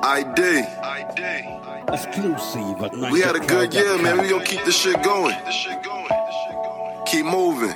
ID. Exclusive at We had a good year, man. We gonna keep this shit going. Keep moving.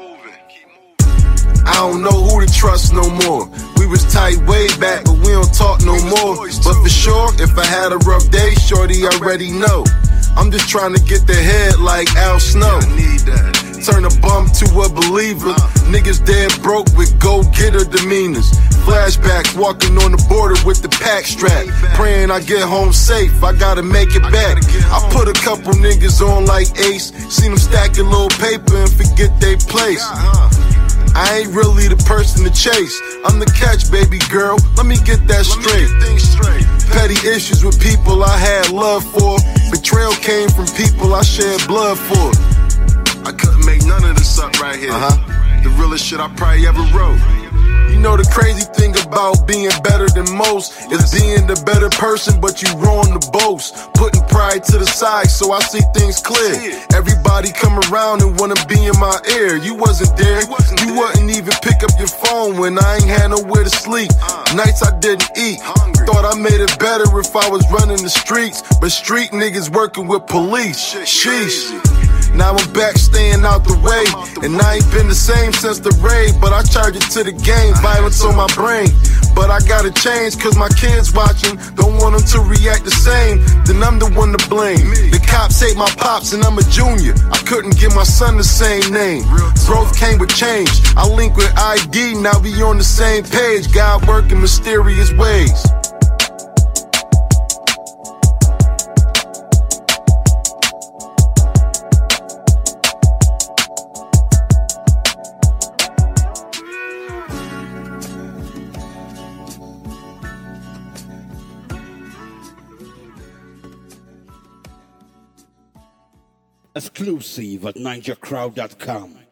I don't know who to trust no more. We was tight way back, but we don't talk no more. But for sure, if I had a rough day, shorty already know. I'm just trying to get the head like Al Snow. Turn a bum to a believer. Niggas dead broke with go-getter demeanors. Flashbacks, walking on the border with the pack strap. Praying I get home safe, I gotta make it back. I put a couple niggas on like Ace. Seen them stacking little paper and forget they place. I ain't really the person to chase. I'm the catch, baby girl, let me get that straight. Petty issues with people I had love for. Betrayal came from people I shared blood for. I couldn't make none of this up right here. The realest shit I probably ever wrote. You know the crazy thing about being better than most is being the better person, but you wrong to boast. Putting pride to the side so I see things clear. Everybody come around and wanna be in my ear. You wasn't there. You wouldn't even pick up your phone when I ain't had nowhere to sleep. Nights I didn't eat. Thought I made it better if I was running the streets, but street niggas working with police. Sheesh. Now I'm back staying out the way, and I ain't been the same since the raid, but I charge it to the game, violence on my brain. But I gotta change cause my kids watching, don't want them to react the same, then I'm the one to blame. The cops hate my pops and I'm a junior, I couldn't give my son the same name. Growth came with change, I link with ID, now we on the same page, God working mysterious ways. Exclusive at NinjaCrowd.com.